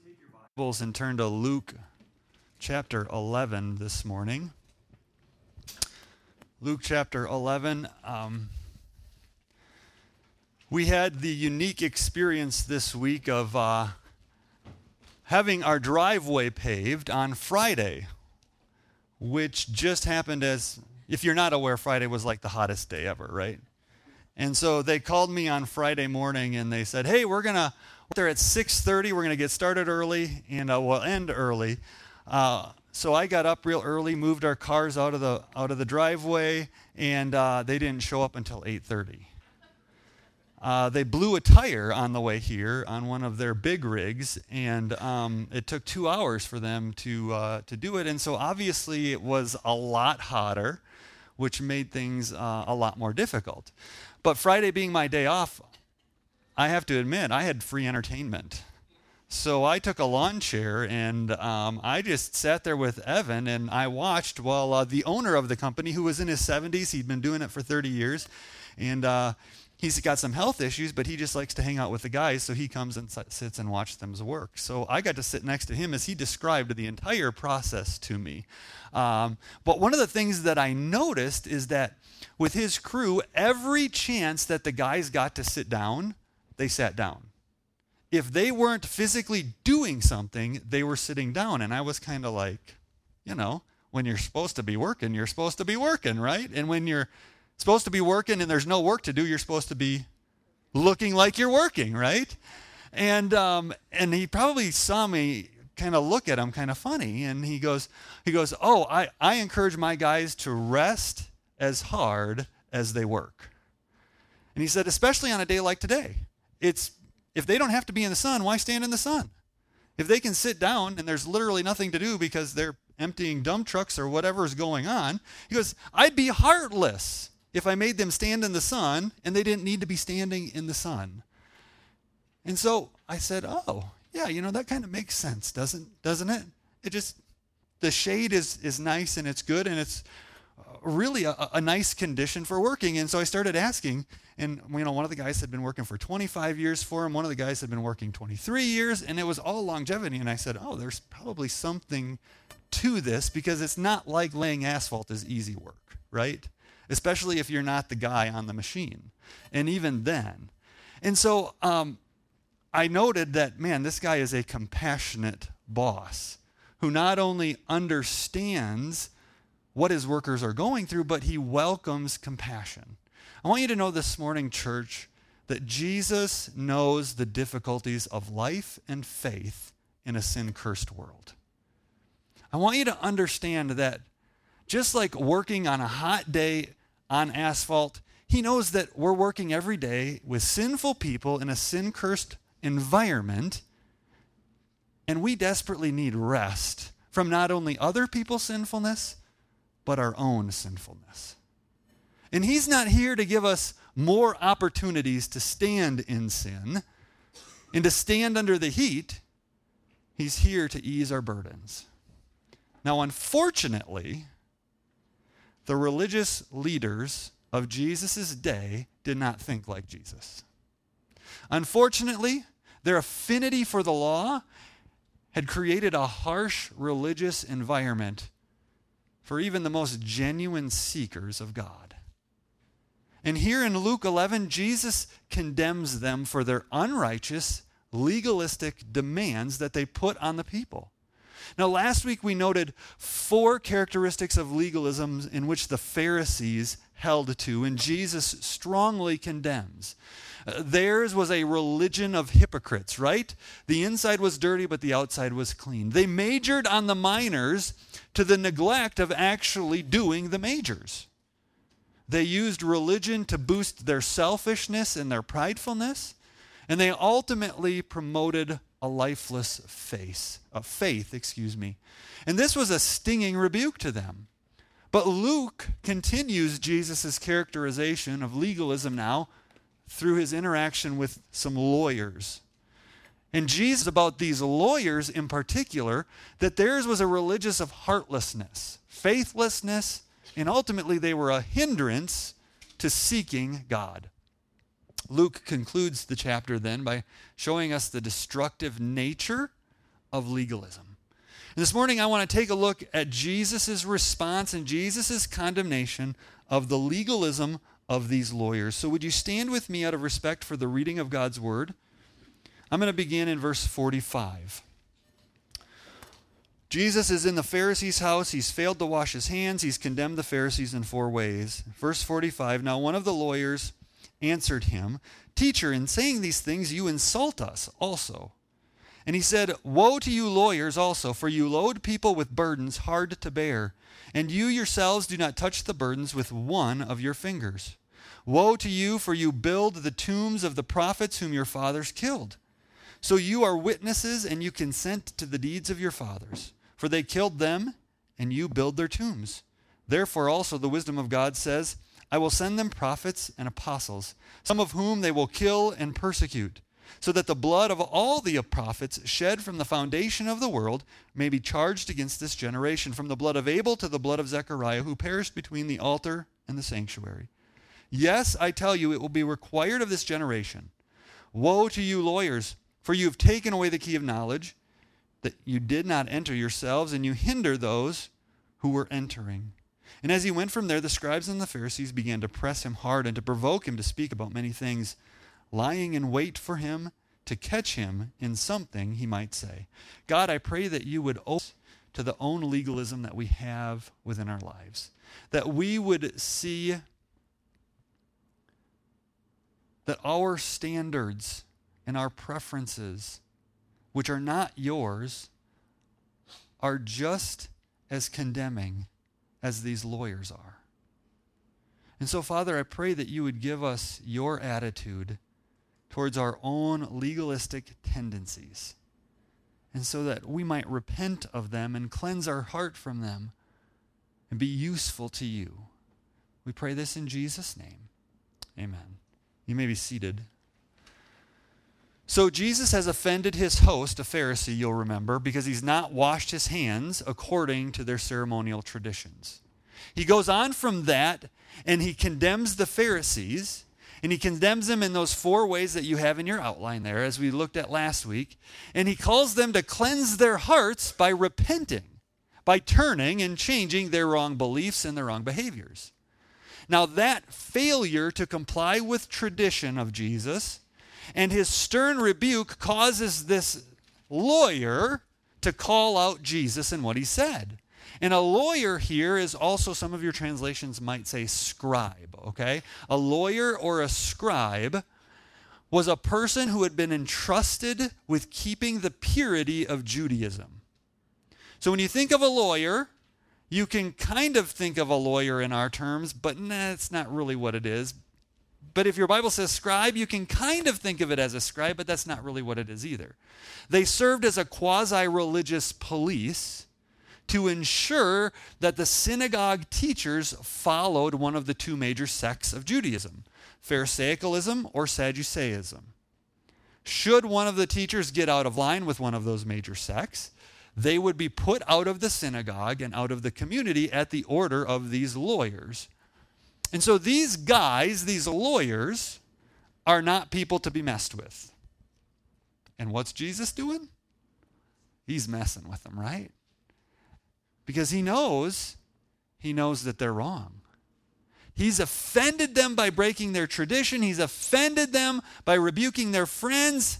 Take your Bibles and turn to Luke chapter 11 this morning. Luke chapter 11. We had the unique experience this week of having our driveway paved on Friday, which just happened as, if you're not aware, Friday was like the hottest day ever, right? And so they called me on Friday morning and they said, hey, we're there at 6:30, we're going to get started early and we'll end early. So I got up real early, moved our cars out of the driveway, and they didn't show up until 8:30. They blew a tire on the way here on one of their big rigs, and it took 2 hours for them to do it. And so obviously it was a lot hotter, which made things a lot more difficult. But Friday being my day off, I have to admit, I had free entertainment. So I took a lawn chair and I just sat there with Evan and I watched while the owner of the company, who was in his 70s, he'd been doing it for 30 years, and he's got some health issues, but he just likes to hang out with the guys, so he comes and sits and watches them work. So I got to sit next to him as he described the entire process to me. But one of the things that I noticed is that with his crew, every chance that the guys got to sit down, they sat down. If they weren't physically doing something, they were sitting down. And I was kind of like, when you're supposed to be working, you're supposed to be working, right? And when you're supposed to be working and there's no work to do, you're supposed to be looking like you're working, right? And he probably saw me kind of look at him kind of funny. And he goes, oh, I encourage my guys to rest as hard as they work. And he said, especially on a day like today. If they don't have to be in the sun, why stand in the sun? If they can sit down and there's literally nothing to do because they're emptying dump trucks or whatever is going on, he goes, I'd be heartless if I made them stand in the sun and they didn't need to be standing in the sun. And so I said, oh, yeah, that kind of makes sense, doesn't it? It just, the shade is nice and it's good and it's really a nice condition for working. And so I started asking, and one of the guys had been working for 25 years for him. One of the guys had been working 23 years, and it was all longevity. And I said, oh, there's probably something to this, because it's not like laying asphalt is easy work, right? Especially if you're not the guy on the machine. And even then. And so I noted that, man, this guy is a compassionate boss who not only understands what his workers are going through, but he welcomes compassion. I want you to know this morning, church, that Jesus knows the difficulties of life and faith in a sin-cursed world. I want you to understand that just like working on a hot day on asphalt, he knows that we're working every day with sinful people in a sin-cursed environment, and we desperately need rest from not only other people's sinfulness, but our own sinfulness. And he's not here to give us more opportunities to stand in sin and to stand under the heat. He's here to ease our burdens. Now, unfortunately, the religious leaders of Jesus' day did not think like Jesus. Unfortunately, their affinity for the law had created a harsh religious environment for even the most genuine seekers of God. And here in Luke 11, Jesus condemns them for their unrighteous, legalistic demands that they put on the people. Now, last week we noted 4 characteristics of legalism in which the Pharisees held to, and Jesus strongly condemns. Theirs was a religion of hypocrites, right? The inside was dirty, but the outside was clean. They majored on the minors to the neglect of actually doing the majors. They used religion to boost their selfishness and their pridefulness, and they ultimately promoted a lifeless faith. And this was a stinging rebuke to them. But Luke continues Jesus' characterization of legalism now through his interaction with some lawyers. And Jesus, about these lawyers in particular, that theirs was a religious of heartlessness, faithlessness, and ultimately they were a hindrance to seeking God. Luke concludes the chapter then by showing us the destructive nature of legalism. And this morning I want to take a look at Jesus' response and Jesus' condemnation of the legalism of these lawyers. So would you stand with me out of respect for the reading of God's word? I'm going to begin in verse 45. Jesus is in the Pharisee's house. He's failed to wash his hands. He's condemned the Pharisees in 4 ways. Verse 45, now one of the lawyers answered him, "Teacher, in saying these things you insult us also." And he said, "Woe to you lawyers also, for you load people with burdens hard to bear, and you yourselves do not touch the burdens with one of your fingers. Woe to you, for you build the tombs of the prophets whom your fathers killed. So you are witnesses, and you consent to the deeds of your fathers. For they killed them, and you build their tombs. Therefore also the wisdom of God says, I will send them prophets and apostles, some of whom they will kill and persecute, so that the blood of all the prophets shed from the foundation of the world may be charged against this generation, from the blood of Abel to the blood of Zechariah, who perished between the altar and the sanctuary. Yes, I tell you, it will be required of this generation. Woe to you lawyers, for you have taken away the key of knowledge, that you did not enter yourselves, and you hinder those who were entering. And as he went from there, the scribes and the Pharisees began to press him hard and to provoke him to speak about many things, lying in wait for him to catch him in something he might say. God, I pray that you would open to the own legalism that we have within our lives, that we would see that our standards and our preferences, which are not yours, are just as condemning as these lawyers are. And so, Father, I pray that you would give us your attitude towards our own legalistic tendencies, and so that we might repent of them and cleanse our heart from them and be useful to you. We pray this in Jesus' name. Amen. You may be seated. So Jesus has offended his host, a Pharisee, you'll remember, because he's not washed his hands according to their ceremonial traditions. He goes on from that, and he condemns the Pharisees, and he condemns them in those 4 ways that you have in your outline there, as we looked at last week. And he calls them to cleanse their hearts by repenting, by turning and changing their wrong beliefs and their wrong behaviors. Now, that failure to comply with tradition of Jesus and his stern rebuke causes this lawyer to call out Jesus and what he said. And a lawyer here is also, some of your translations might say scribe, okay? A lawyer or a scribe was a person who had been entrusted with keeping the purity of Judaism. So when you think of a lawyer, you can kind of think of a lawyer in our terms, but it's not really what it is. But if your Bible says scribe, you can kind of think of it as a scribe, but that's not really what it is either. They served as a quasi-religious police to ensure that the synagogue teachers followed one of the 2 major sects of Judaism, Pharisaicalism or Sadduceeism. Should one of the teachers get out of line with one of those major sects, they would be put out of the synagogue and out of the community at the order of these lawyers. And so these guys, these lawyers, are not people to be messed with. And what's Jesus doing? He's messing with them, right? Because he knows that they're wrong. He's offended them by breaking their tradition. He's offended them by rebuking their friends.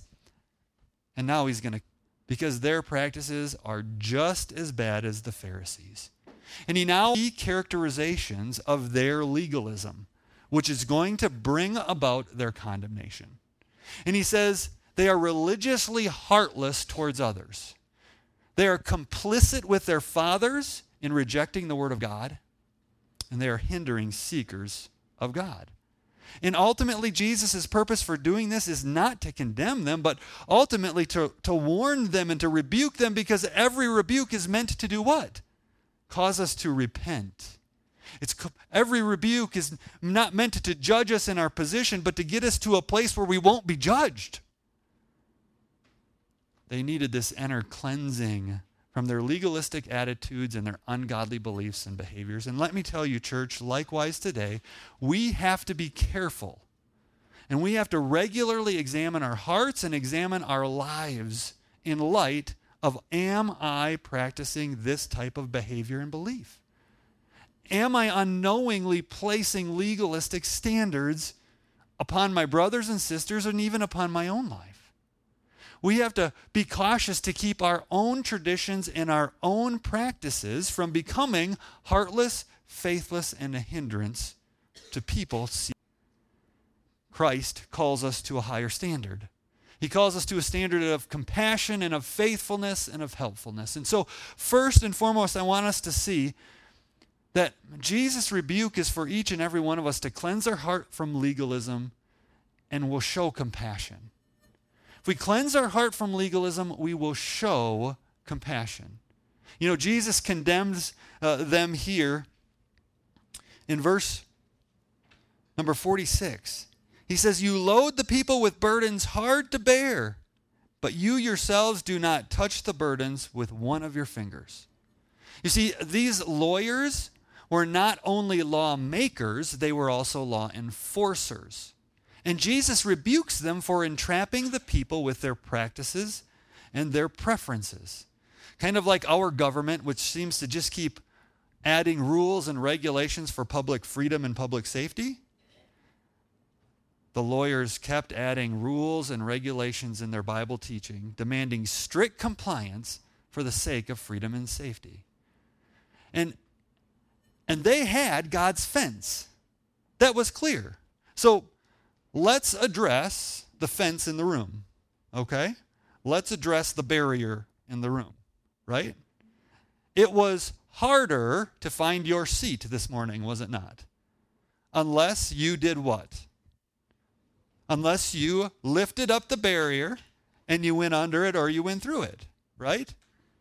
And now he's going to, because their practices are just as bad as the Pharisees. And he now sees characterizations of their legalism, which is going to bring about their condemnation. And he says they are religiously heartless towards others. They are complicit with their fathers in rejecting the word of God, and they are hindering seekers of God. And ultimately, Jesus' purpose for doing this is not to condemn them, but ultimately to warn them and to rebuke them, because every rebuke is meant to do what? Cause us to repent. Every rebuke is not meant to judge us in our position, but to get us to a place where we won't be judged. They needed this inner cleansing from their legalistic attitudes and their ungodly beliefs and behaviors. And let me tell you, church, likewise today, we have to be careful. And we have to regularly examine our hearts and examine our lives in light of, am I practicing this type of behavior and belief? Am I unknowingly placing legalistic standards upon my brothers and sisters and even upon my own life? We have to be cautious to keep our own traditions and our own practices from becoming heartless, faithless, and a hindrance to people. Christ calls us to a higher standard. He calls us to a standard of compassion and of faithfulness and of helpfulness. And so, first and foremost, I want us to see that Jesus' rebuke is for each and every one of us to cleanse our heart from legalism and will show compassion. If we cleanse our heart from legalism, we will show compassion. You know, Jesus condemns them here in verse number 46. He says, you load the people with burdens hard to bear, but you yourselves do not touch the burdens with one of your fingers. You see, these lawyers were not only lawmakers, they were also law enforcers. And Jesus rebukes them for entrapping the people with their practices and their preferences. Kind of like our government, which seems to just keep adding rules and regulations for public freedom and public safety. The lawyers kept adding rules and regulations in their Bible teaching, demanding strict compliance for the sake of freedom and safety. And they had God's fence. That was clear. So let's address the fence in the room, okay? Let's address the barrier in the room, right? It was harder to find your seat this morning, was it not? Unless you did what? Unless you lifted up the barrier and you went under it or you went through it, right?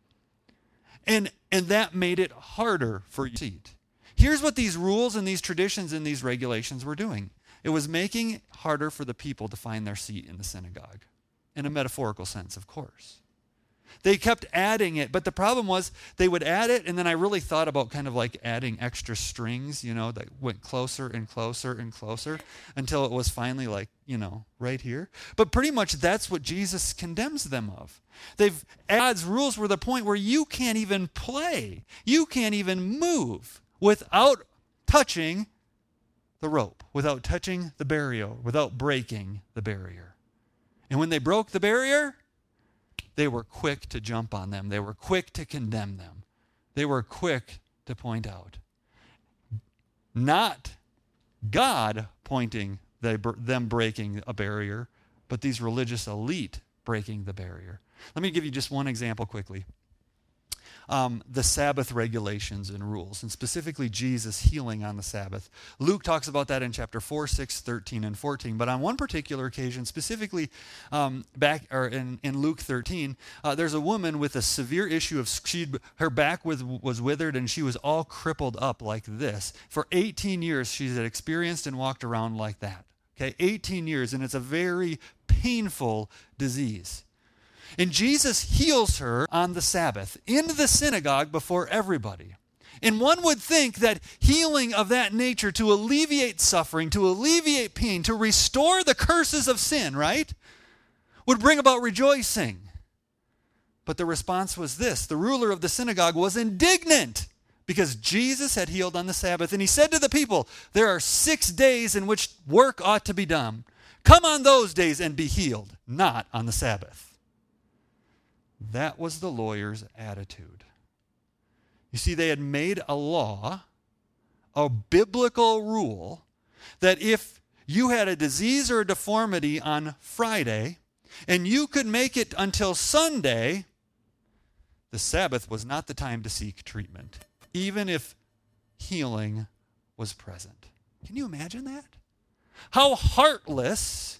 And that made it harder for your seat. Here's what these rules and these traditions and these regulations were doing. It was making it harder for the people to find their seat in the synagogue. In a metaphorical sense, of course. They kept adding it, but the problem was they would add it, and then I really thought about kind of like adding extra strings, you know, that went closer and closer and closer until it was finally like, you know, right here. But pretty much that's what Jesus condemns them of. God's rules were the point where you can't even play. You can't even move without touching the rope, without touching the barrier, without breaking the barrier. And when they broke the barrier, they were quick to jump on them. They were quick to condemn them. They were quick to point out. Not God pointing them breaking a barrier, but these religious elite breaking the barrier. Let me give you just one example quickly. The Sabbath regulations and rules, and specifically Jesus healing on the Sabbath. Luke talks about that in chapter 4, 6, 13, and 14. But on one particular occasion, specifically in Luke 13, there's a woman with a severe issue of her back was withered and she was all crippled up like this. For 18 years, she had experienced and walked around like that. Okay, 18 years, and it's a very painful disease. And Jesus heals her on the Sabbath in the synagogue before everybody. And one would think that healing of that nature to alleviate suffering, to alleviate pain, to restore the curses of sin, right, would bring about rejoicing. But the response was this. The ruler of the synagogue was indignant because Jesus had healed on the Sabbath. And he said to the people, there are 6 days in which work ought to be done. Come on those days and be healed, not on the Sabbath. That was the lawyer's attitude. You see, they had made a law, a biblical rule, that if you had a disease or a deformity on Friday, and you could make it until Sunday, the Sabbath was not the time to seek treatment, even if healing was present. Can you imagine that? How heartless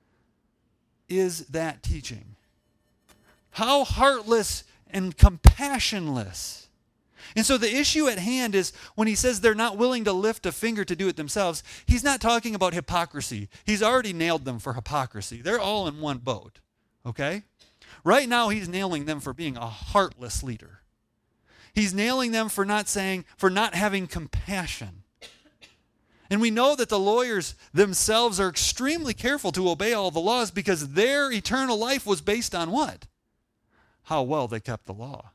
is that teaching? How heartless and compassionless. And so the issue at hand is when he says they're not willing to lift a finger to do it themselves, he's not talking about hypocrisy. He's already nailed them for hypocrisy. They're all in one boat, okay? Right now he's nailing them for being a heartless leader. He's nailing them for not having compassion. And we know that the lawyers themselves are extremely careful to obey all the laws because their eternal life was based on what? how well they kept the law.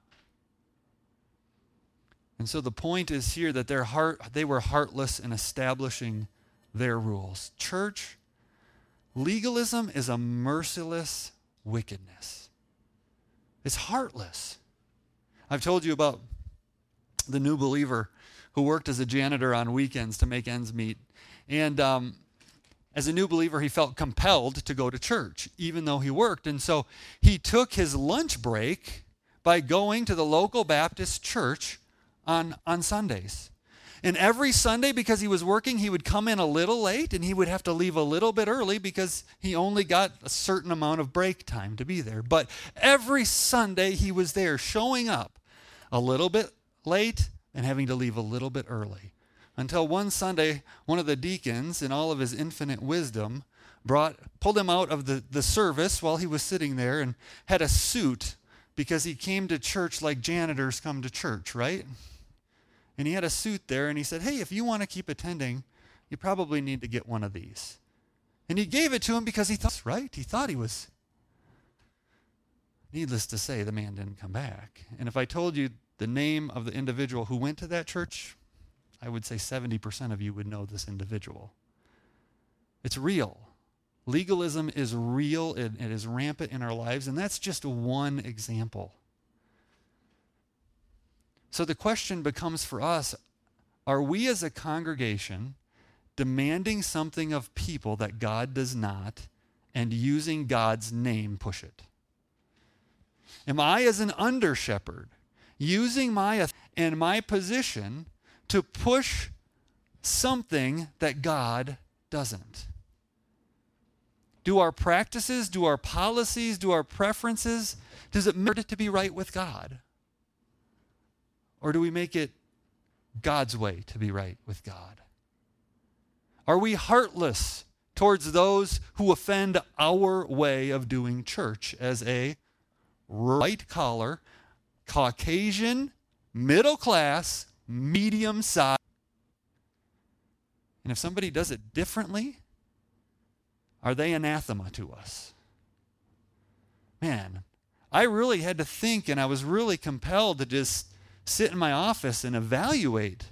And so the point is here that they were heartless in establishing their rules. Church, legalism is a merciless wickedness. It's heartless. I've told you about the new believer who worked as a janitor on weekends to make ends meet. And as a new believer, he felt compelled to go to church, even though he worked. And so he took his lunch break by going to the local Baptist church on Sundays. And every Sunday, because he was working, he would come in a little late and he would have to leave a little bit early because he only got a certain amount of break time to be there. But every Sunday he was there, showing up a little bit late and having to leave a little bit early. Until one Sunday, one of the deacons, in all of his infinite wisdom, pulled him out of the service while he was sitting there and had a suit, because he came to church like janitors come to church, right? And he had a suit there, and he said, hey, if you want to keep attending, you probably need to get one of these. And he gave it to him because he thought, right? He thought he was. Needless to say, the man didn't come back. And if I told you the name of the individual who went to that church, I would say 70% of you would know this individual. It's real. Legalism is real. It is rampant in our lives, and that's just one example. So the question becomes for us, are we as a congregation demanding something of people that God does not and using God's name push it? Am I as an under-shepherd using my position to push something that God doesn't? Do our practices, do our policies, do our preferences, does it matter to be right with God? Or do we make it God's way to be right with God? Are we heartless towards those who offend our way of doing church as a white-collar, Caucasian, middle-class, medium-sized? And if somebody does it differently, are they anathema to us? Man, I really had to think, and I was really compelled to just sit in my office and evaluate,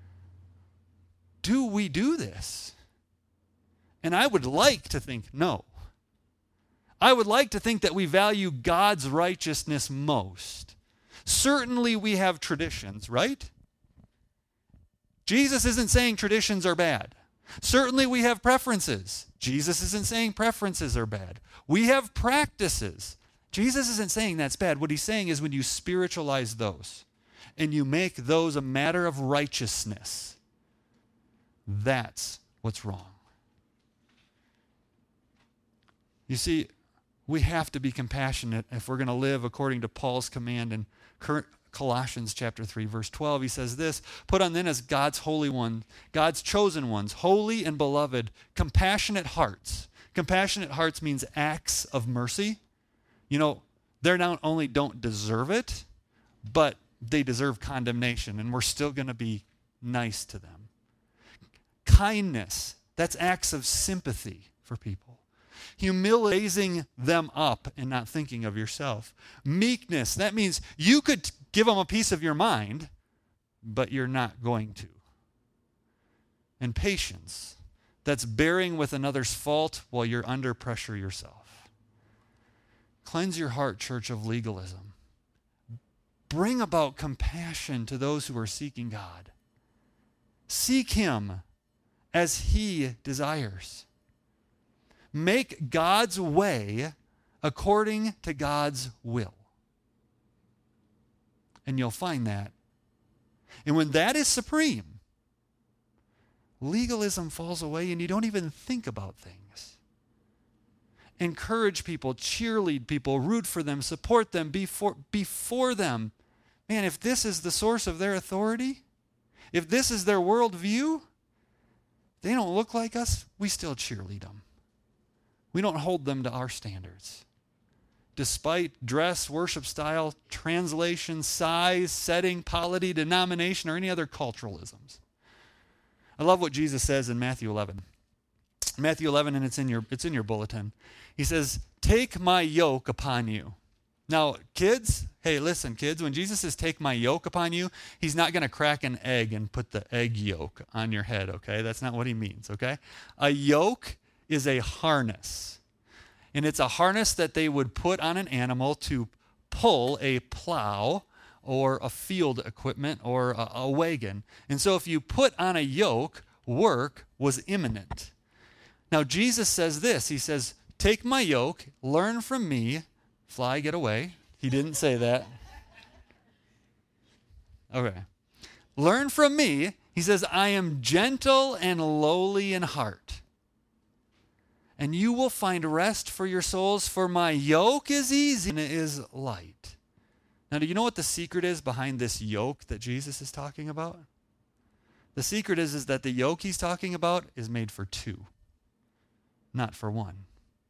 do we do this? And I would like to think no. I would like to think that we value God's righteousness most. Certainly we have traditions, right? Jesus isn't saying traditions are bad. Certainly we have preferences. Jesus isn't saying preferences are bad. We have practices. Jesus isn't saying that's bad. What he's saying is when you spiritualize those and you make those a matter of righteousness, that's what's wrong. You see, we have to be compassionate if we're going to live according to Paul's command in Colossians chapter 3, verse 12. He says this, put on then as God's holy one, God's chosen ones, holy and beloved, compassionate hearts. Compassionate hearts means acts of mercy. You know, they not only don't deserve it, but they deserve condemnation, and we're still going to be nice to them. Kindness, that's acts of sympathy for people. Humility, raising them up and not thinking of yourself. Meekness, that means you could give them a piece of your mind, but you're not going to. And patience, that's bearing with another's fault while you're under pressure yourself. Cleanse your heart, church, of legalism. Bring about compassion to those who are seeking God. Seek him as he desires. Make God's way according to God's will. And you'll find that. And when that is supreme, legalism falls away and you don't even think about things. Encourage people, cheerlead people, root for them, support them, be for them. Man, if this is the source of their authority, if this is their worldview, they don't look like us, we still cheerlead them. We don't hold them to our standards. Despite dress, worship style, translation, size, setting, polity, denomination, or any other culturalisms. I love what Jesus says in Matthew 11. Matthew 11, and it's in your bulletin. He says, take my yoke upon you. Now, kids, hey, listen, kids, when Jesus says, take my yoke upon you, he's not going to crack an egg and put the egg yolk on your head, okay? That's not what he means, okay? A yoke is a harness. And it's a harness that they would put on an animal to pull a plow or a field equipment or a wagon. And so if you put on a yoke, work was imminent. Now, Jesus says this. He says, take my yoke, learn from me. Fly, get away. He didn't say that. Okay. Learn from me. He says, I am gentle and lowly in heart. And you will find rest for your souls, for my yoke is easy and it is light. Now, do you know what the secret is behind this yoke that Jesus is talking about? The secret is that the yoke he's talking about is made for two, not for one.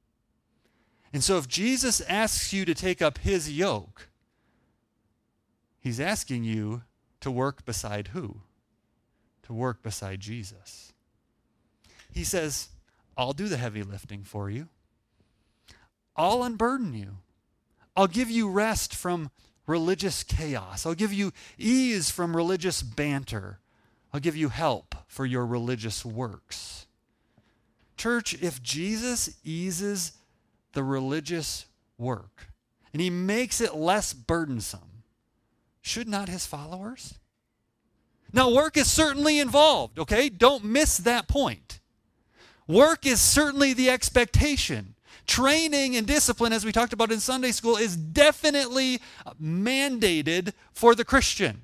And so if Jesus asks you to take up his yoke, he's asking you to work beside who? To work beside Jesus. He says, I'll do the heavy lifting for you. I'll unburden you. I'll give you rest from religious chaos. I'll give you ease from religious banter. I'll give you help for your religious works. Church, if Jesus eases the religious work and he makes it less burdensome, should not his followers? Now, work is certainly involved, okay? Don't miss that point. Work is certainly the expectation. Training and discipline, as we talked about in Sunday school, is definitely mandated for the Christian.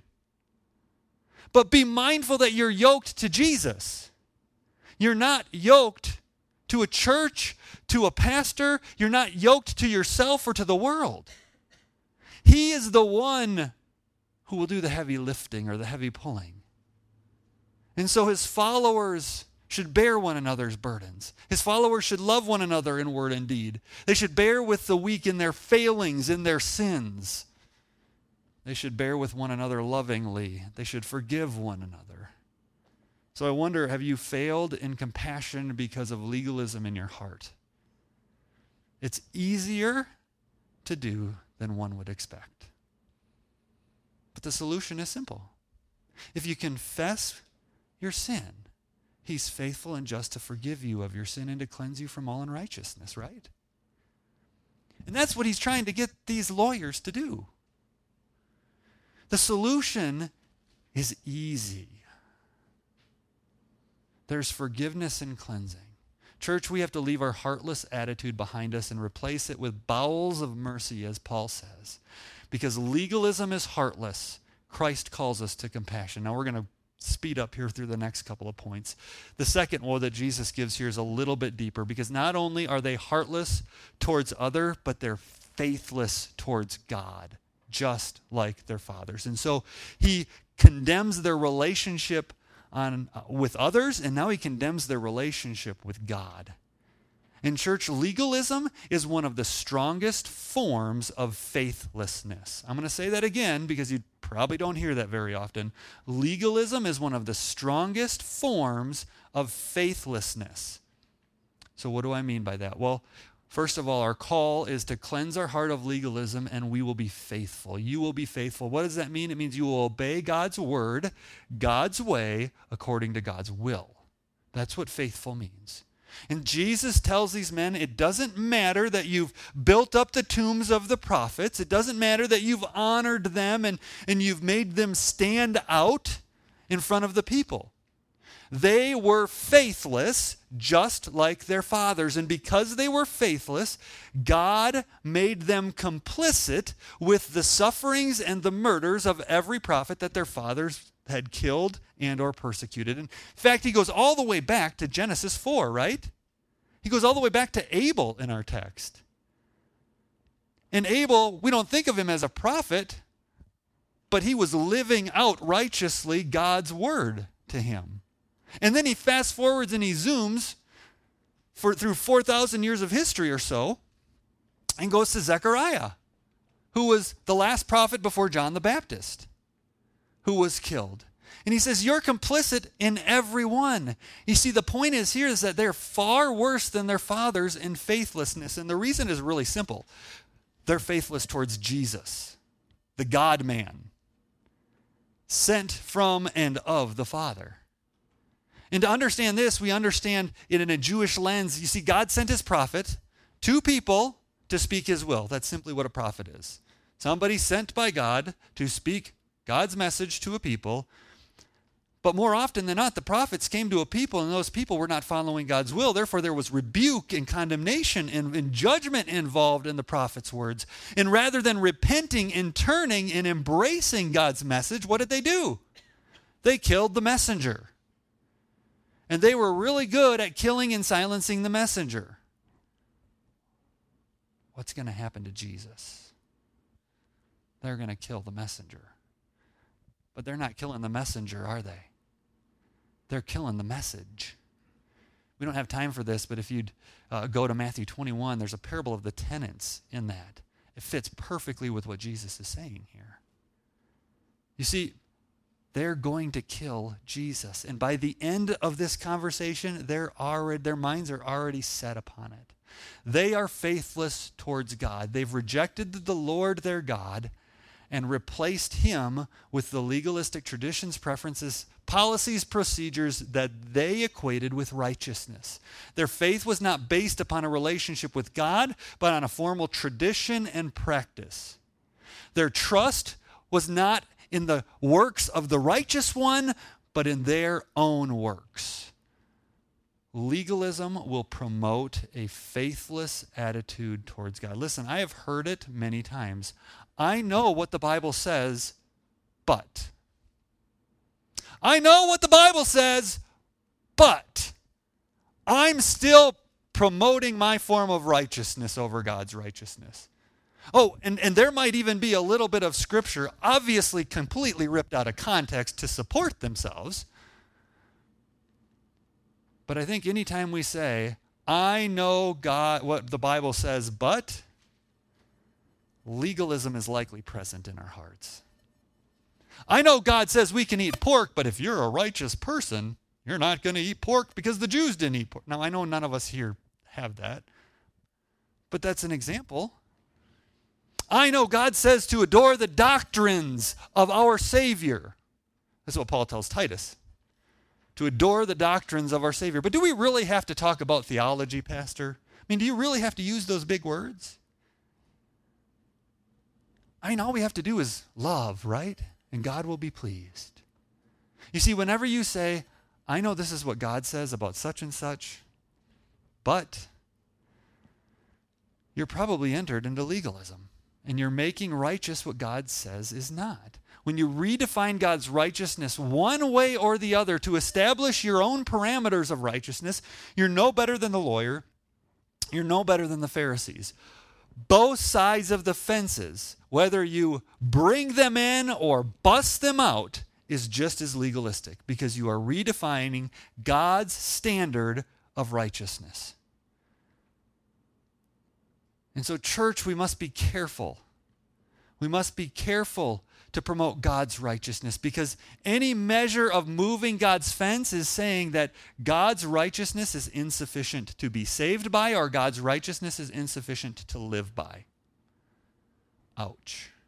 But be mindful that you're yoked to Jesus. You're not yoked to a church, to a pastor. You're not yoked to yourself or to the world. He is the one who will do the heavy lifting or the heavy pulling. And so his followers should bear one another's burdens. His followers should love one another in word and deed. They should bear with the weak in their failings, in their sins. They should bear with one another lovingly. They should forgive one another. So I wonder, have you failed in compassion because of legalism in your heart? It's easier to do than one would expect. But the solution is simple. If you confess your sin, he's faithful and just to forgive you of your sin and to cleanse you from all unrighteousness, right? And that's what he's trying to get these lawyers to do. The solution is easy. There's forgiveness and cleansing. Church, we have to leave our heartless attitude behind us and replace it with bowels of mercy, as Paul says. Because legalism is heartless. Christ calls us to compassion. Now we're going to speed up here through the next couple of points. The second woe that Jesus gives here is a little bit deeper, because not only are they heartless towards other, but they're faithless towards God, just like their fathers. And so he condemns their relationship with others, and now he condemns their relationship with God. In church, legalism is one of the strongest forms of faithlessness. I'm going to say that again because you probably don't hear that very often. Legalism is one of the strongest forms of faithlessness. So what do I mean by that? Well, first of all, our call is to cleanse our heart of legalism, and we will be faithful. You will be faithful. What does that mean? It means you will obey God's word, God's way, according to God's will. That's what faithful means. And Jesus tells these men, it doesn't matter that you've built up the tombs of the prophets. It doesn't matter that you've honored them and you've made them stand out in front of the people. They were faithless, just like their fathers. And because they were faithless, God made them complicit with the sufferings and the murders of every prophet that their fathers had killed and or persecuted. In fact, he goes all the way back to Genesis 4, right? He goes all the way back to Abel in our text. And Abel, we don't think of him as a prophet, but he was living out righteously God's word to him. And then he fast forwards and he zooms through 4,000 years of history or so and goes to Zechariah, who was the last prophet before John the Baptist, who was killed. And he says, you're complicit in every one. You see, the point is here is that they're far worse than their fathers in faithlessness. And the reason is really simple. They're faithless towards Jesus, the God-man, sent from and of the Father. And to understand this, we understand it in a Jewish lens. You see, God sent his prophet to people to speak his will. That's simply what a prophet is. Somebody sent by God to speak God's message to a people. But more often than not, the prophets came to a people, and those people were not following God's will. Therefore, there was rebuke and condemnation and judgment involved in the prophet's words. And rather than repenting and turning and embracing God's message, what did they do? They killed the messenger. And they were really good at killing and silencing the messenger. What's going to happen to Jesus? They're going to kill the messenger. But they're not killing the messenger, are they? They're killing the message. We don't have time for this, but if you'd go to Matthew 21, there's a parable of the tenants in that. It fits perfectly with what Jesus is saying here. You see, they're going to kill Jesus. And by the end of this conversation, their minds are already set upon it. They are faithless towards God. They've rejected the Lord their God and replaced him with the legalistic traditions, preferences, policies, procedures that they equated with righteousness. Their faith was not based upon a relationship with God, but on a formal tradition and practice. Their trust was not in the works of the righteous one, but in their own works. Legalism will promote a faithless attitude towards God. Listen, I have heard it many times. I know what the Bible says, but. I know what the Bible says, but I'm still promoting my form of righteousness over God's righteousness. Oh, and there might even be a little bit of scripture, obviously completely ripped out of context to support themselves. But I think anytime we say, I know God, what the Bible says, but legalism is likely present in our hearts. I know God says we can eat pork, but if you're a righteous person, you're not going to eat pork because the Jews didn't eat pork. Now, I know none of us here have that, but that's an example. I know God says to adore the doctrines of our Savior. That's what Paul tells Titus, to adore the doctrines of our Savior. But do we really have to talk about theology, Pastor? I mean, do you really have to use those big words? I mean, all we have to do is love, right? And God will be pleased. You see, whenever you say, I know this is what God says about such and such, but you're probably entered into legalism. And you're making righteous what God says is not. When you redefine God's righteousness one way or the other to establish your own parameters of righteousness, you're no better than the lawyer. You're no better than the Pharisees. Both sides of the fences, whether you bring them in or bust them out, is just as legalistic because you are redefining God's standard of righteousness. And so, church, we must be careful. We must be careful to promote God's righteousness because any measure of moving God's fence is saying that God's righteousness is insufficient to be saved by or God's righteousness is insufficient to live by. Ouch.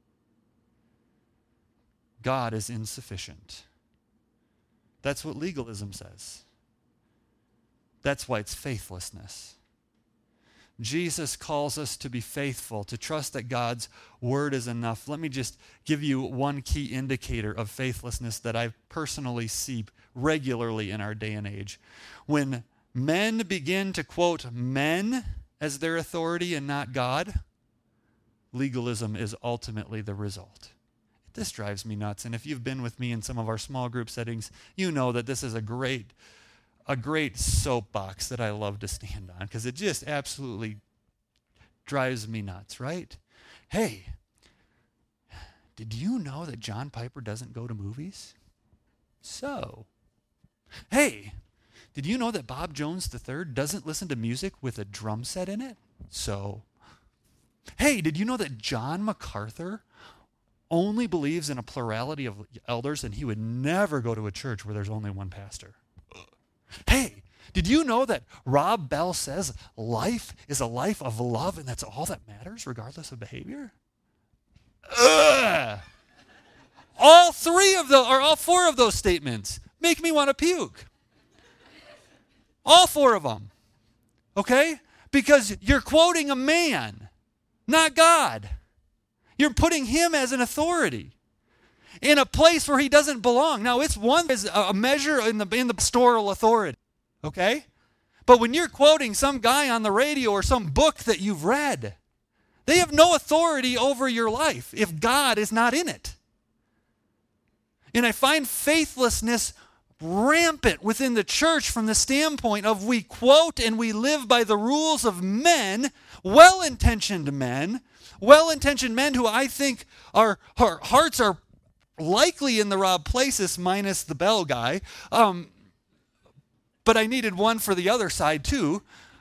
God is insufficient. That's what legalism says. That's why it's faithlessness. Jesus calls us to be faithful, to trust that God's word is enough. Let me just give you one key indicator of faithlessness that I personally see regularly in our day and age. When men begin to quote men as their authority and not God, legalism is ultimately the result. This drives me nuts, and if you've been with me in some of our small group settings, you know that this is a great soapbox that I love to stand on because it just absolutely drives me nuts, right? Hey, did you know that John Piper doesn't go to movies? So, hey, did you know that Bob Jones III doesn't listen to music with a drum set in it? So, hey, did you know that John MacArthur only believes in a plurality of elders and he would never go to a church where there's only one pastor? Hey, Did you know that Rob Bell says life is a life of love and that's all that matters regardless of behavior? Ugh. All four of those statements make me want to puke. All four of them. Okay? Because you're quoting a man, not God. You're putting him as an authority in a place where he doesn't belong. Now, it's one is a measure in the pastoral authority. Okay? But when you're quoting some guy on the radio or some book that you've read, they have no authority over your life if God is not in it. And I find faithlessness rampant within the church from the standpoint of we quote and we live by the rules of men, well-intentioned men who I think our hearts are likely in the Rob places minus the Bell guy. But I needed one for the other side too.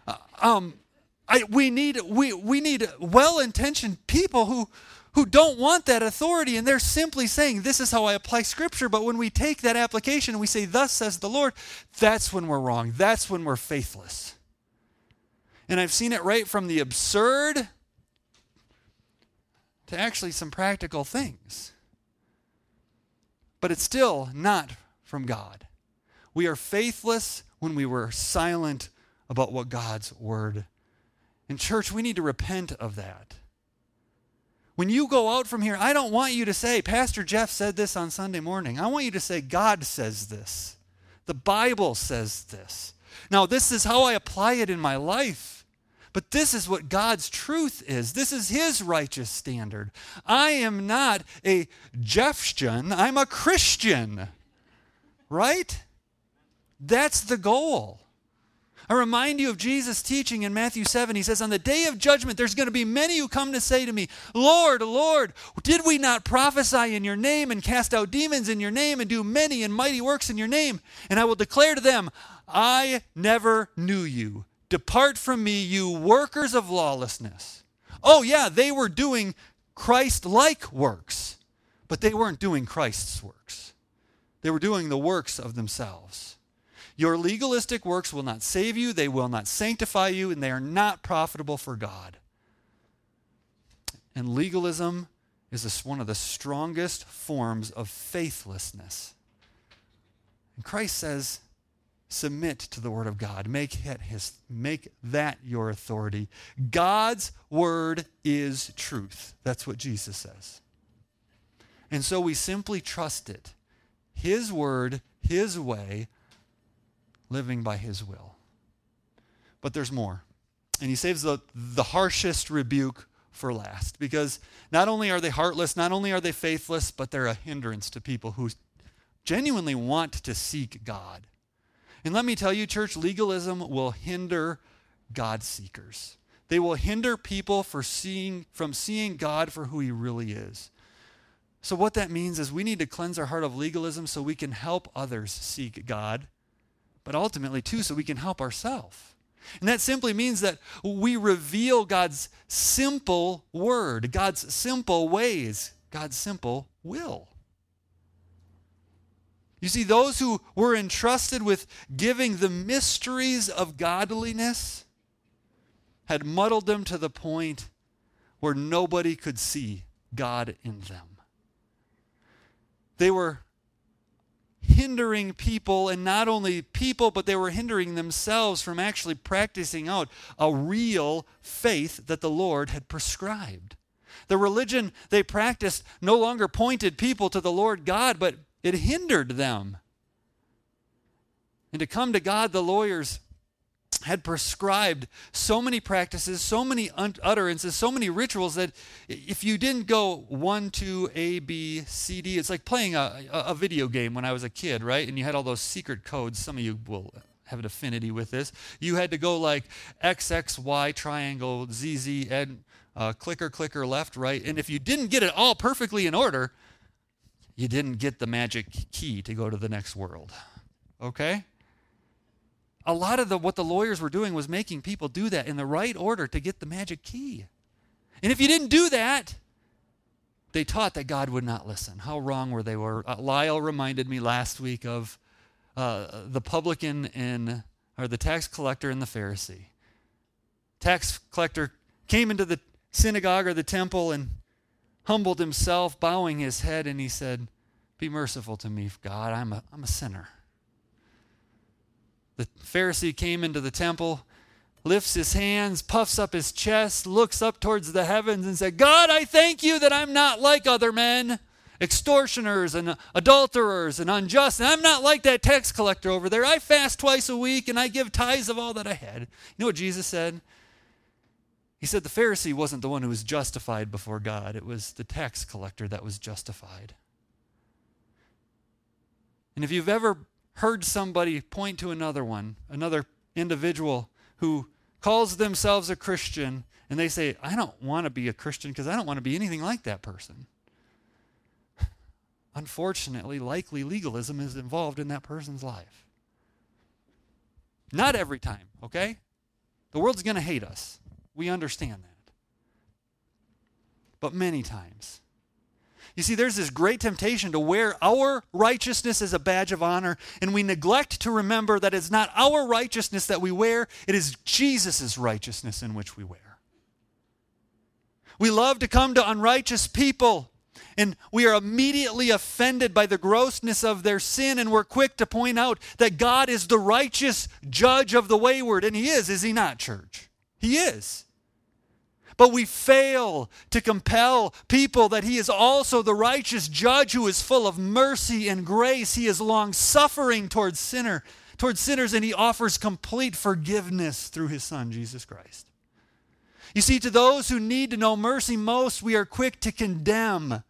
We need well-intentioned people who don't want that authority, and they're simply saying, this is how I apply Scripture. But when we take that application and we say, thus says the Lord, that's when we're wrong. That's when we're faithless. And I've seen it right from the absurd to actually some practical things. But it's still not from God. We are faithless when we were silent about what God's word. In church, we need to repent of that. When you go out from here, I don't want you to say, Pastor Jeff said this on Sunday morning. I want you to say, God says this. The Bible says this. Now, this is how I apply it in my life. But this is what God's truth is. This is his righteous standard. I am not a Jeffstian. I'm a Christian. Right? That's the goal. I remind you of Jesus' teaching in Matthew 7. He says, on the day of judgment, there's going to be many who come to say to me, Lord, Lord, did we not prophesy in your name and cast out demons in your name and do many and mighty works in your name? And I will declare to them, I never knew you. Depart from me, you workers of lawlessness. Oh yeah, they were doing Christ-like works, but they weren't doing Christ's works. They were doing the works of themselves. Your legalistic works will not save you, they will not sanctify you, and they are not profitable for God. And legalism is one of the strongest forms of faithlessness. And Christ says, submit to the word of God. Make that your authority. God's word is truth. That's what Jesus says. And so we simply trust it. His word, his way, living by his will. But there's more. And he saves the harshest rebuke for last. Because not only are they heartless, not only are they faithless, but they're a hindrance to people who genuinely want to seek God. And let me tell you, church, legalism will hinder God seekers. They will hinder people from seeing God for who he really is. So what that means is we need to cleanse our heart of legalism so we can help others seek God, but ultimately, too, so we can help ourselves. And that simply means that we reveal God's simple word, God's simple ways, God's simple will. You see, those who were entrusted with giving the mysteries of godliness had muddled them to the point where nobody could see God in them. They were hindering people, and not only people, but they were hindering themselves from actually practicing out a real faith that the Lord had prescribed. The religion they practiced no longer pointed people to the Lord God, but it hindered them. And to come to God, the lawyers had prescribed so many practices, so many utterances, so many rituals that if you didn't go 1, 2, A, B, C, D, it's like playing a video game when I was a kid, right? And you had all those secret codes. Some of you will have an affinity with this. You had to go like X, X, Y, triangle, Z, Z, and clicker, clicker, left, right. And if you didn't get it all perfectly in order, you didn't get the magic key to go to the next world. Okay? A lot of what the lawyers were doing was making people do that in the right order to get the magic key. And if you didn't do that, they taught that God would not listen. How wrong were they? Lyle reminded me last week of the publican in are the tax collector and the Pharisee. Tax collector came into the synagogue or the temple and humbled himself, bowing his head, and he said, "Be merciful to me, God, I'm a sinner." The Pharisee came into the temple, lifts his hands, puffs up his chest, looks up towards the heavens and said, "God, I thank you that I'm not like other men, extortioners and adulterers and unjust. And I'm not like that tax collector over there. I fast twice a week and I give tithes of all that I had." You know what Jesus said? He said the Pharisee wasn't the one who was justified before God. It was the tax collector that was justified. And if you've ever heard somebody point to another individual who calls themselves a Christian, and they say, "I don't want to be a Christian because I don't want to be anything like that person." Unfortunately, likely legalism is involved in that person's life. Not every time, okay? The world's going to hate us. We understand that. But many times. You see, there's this great temptation to wear our righteousness as a badge of honor, and we neglect to remember that it's not our righteousness that we wear, it is Jesus' righteousness in which we wear. We love to come to unrighteous people, and we are immediately offended by the grossness of their sin, and we're quick to point out that God is the righteous judge of the wayward, and He is He not, church? He is. But we fail to compel people that He is also the righteous judge who is full of mercy and grace. He is long-suffering towards sinners, and He offers complete forgiveness through His Son, Jesus Christ. You see, to those who need to know mercy most, we are quick to condemn.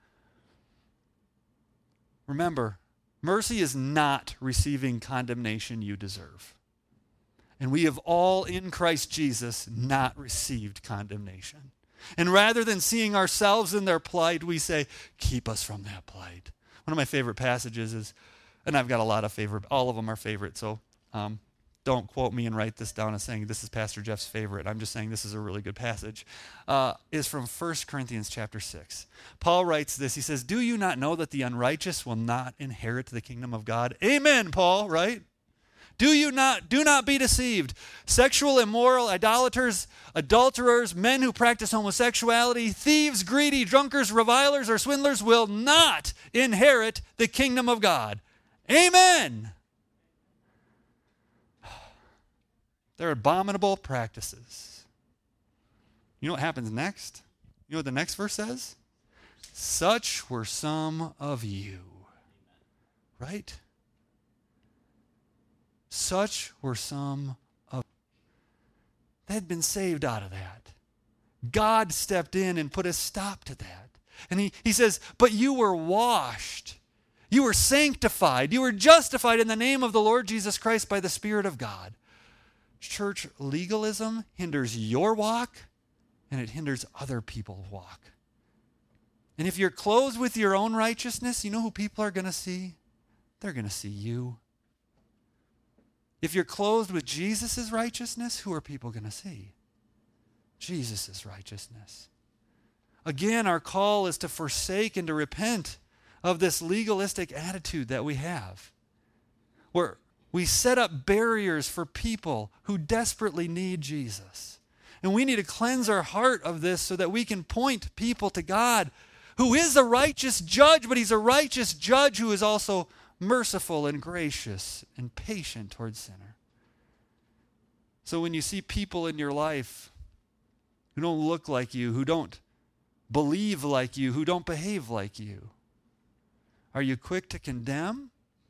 Remember, mercy is not receiving condemnation you deserve. And we have all in Christ Jesus not received condemnation. And rather than seeing ourselves in their plight, we say, "Keep us from that plight." One of my favorite passages is, and I've got a lot of favorite, all of them are favorite, so don't quote me and write this down as saying this is Pastor Jeff's favorite. I'm just saying this is a really good passage. Is from 1 Corinthians chapter 6. Paul writes this. He says, "Do you not know that the unrighteous will not inherit the kingdom of God?" Amen, Paul, right? Do not be deceived. Sexual, immoral, idolaters, adulterers, men who practice homosexuality, thieves, greedy, drunkards, revilers, or swindlers will not inherit the kingdom of God. Amen. They're abominable practices. You know what happens next? You know what the next verse says? Such were some of you. Right? Such were some of they had been saved out of that. God stepped in and put a stop to that. And he says, "But you were washed. You were sanctified. You were justified in the name of the Lord Jesus Christ by the Spirit of God." Church, legalism hinders your walk, and it hinders other people's walk. And if you're clothed with your own righteousness, you know who people are going to see? They're going to see you. If you're clothed with Jesus' righteousness, who are people going to see? Jesus' righteousness. Again, our call is to forsake and to repent of this legalistic attitude that we have, where we set up barriers for people who desperately need Jesus. And we need to cleanse our heart of this so that we can point people to God, who is a righteous judge, but He's a righteous judge who is also merciful and gracious and patient towards sinner. So when you see people in your life who don't look like you, who don't believe like you, who don't behave like you, are you quick to condemn?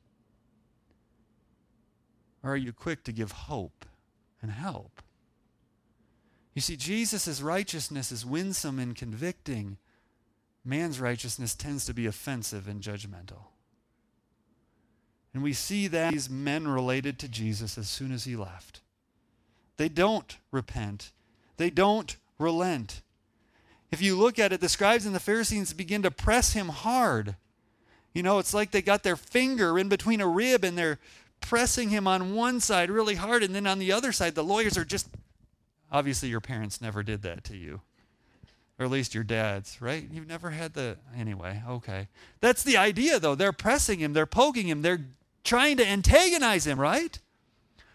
Or are you quick to give hope and help? You see, Jesus' righteousness is winsome and convicting. Man's righteousness tends to be offensive and judgmental. And we see that these men related to Jesus as soon as He left. They don't repent. They don't relent. If you look at it, the scribes and the Pharisees begin to press Him hard. You know, it's like they got their finger in between a rib and they're pressing Him on one side really hard, and then on the other side, the lawyers are just, obviously your parents never did that to you. Or at least your dads, right? You've never had anyway, okay. That's the idea, though. They're pressing Him, they're poking Him, they're trying to antagonize Him, right?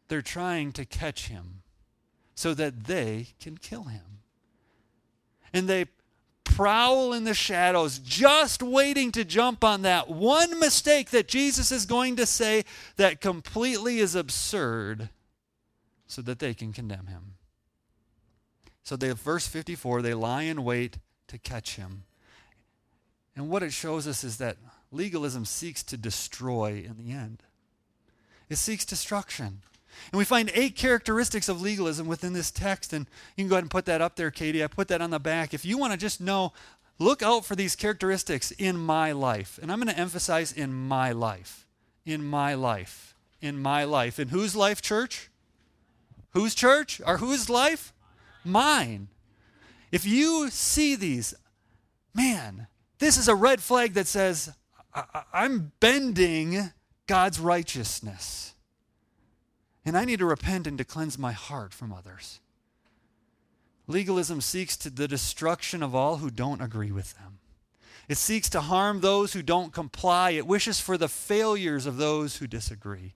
They're trying to catch him so that they can kill him. And they prowl in the shadows, just waiting to jump on that one mistake that Jesus is going to say that completely is absurd so that they can condemn him. So verse 54, they lie in wait to catch him. And what it shows us is that legalism seeks to destroy in the end. It seeks destruction. And we find 8 characteristics of legalism within this text, and you can go ahead and put that up there, Katie. I put that on the back. If you want to just know, look out for these characteristics in my life. And I'm going to emphasize in my life. In my life. In my life. In whose life, church? Whose church? Or whose life? Mine. If you see these, man, this is a red flag that says, I'm bending God's righteousness. And I need to repent and to cleanse my heart from others. Legalism seeks the destruction of all who don't agree with them. It seeks to harm those who don't comply. It wishes for the failures of those who disagree.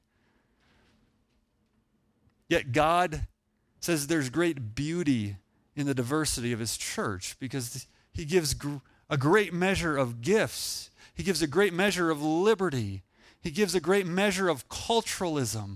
Yet God says there's great beauty in the diversity of his church because he gives a great measure of gifts. He gives a great measure of liberty. He gives a great measure of culturalism.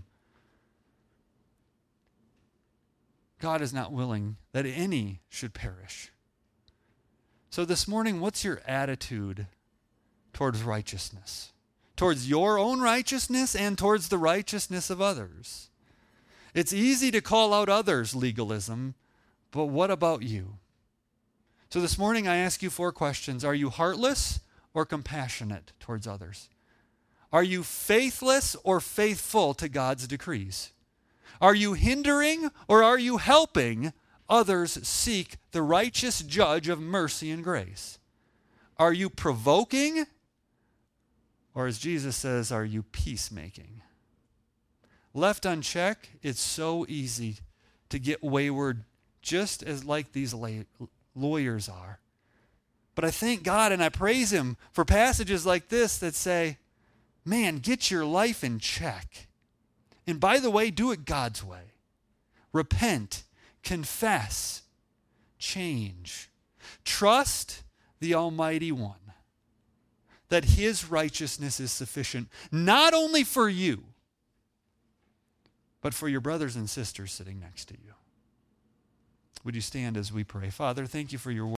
God is not willing that any should perish. So this morning, what's your attitude towards righteousness? Towards your own righteousness and towards the righteousness of others. It's easy to call out others' legalism, but what about you? So this morning, I ask you 4 questions. Are you heartless or compassionate towards others? Are you faithless or faithful to God's decrees? Are you hindering or are you helping others seek the righteous judge of mercy and grace? Are you provoking? Or as Jesus says, are you peacemaking? Left unchecked, it's so easy to get wayward, just as like these lawyers are. But I thank God and I praise him for passages like this that say, man, get your life in check. And by the way, do it God's way. Repent, confess, change. Trust the Almighty One, that his righteousness is sufficient, not only for you, but for your brothers and sisters sitting next to you. Would you stand as we pray? Father, thank you for your word.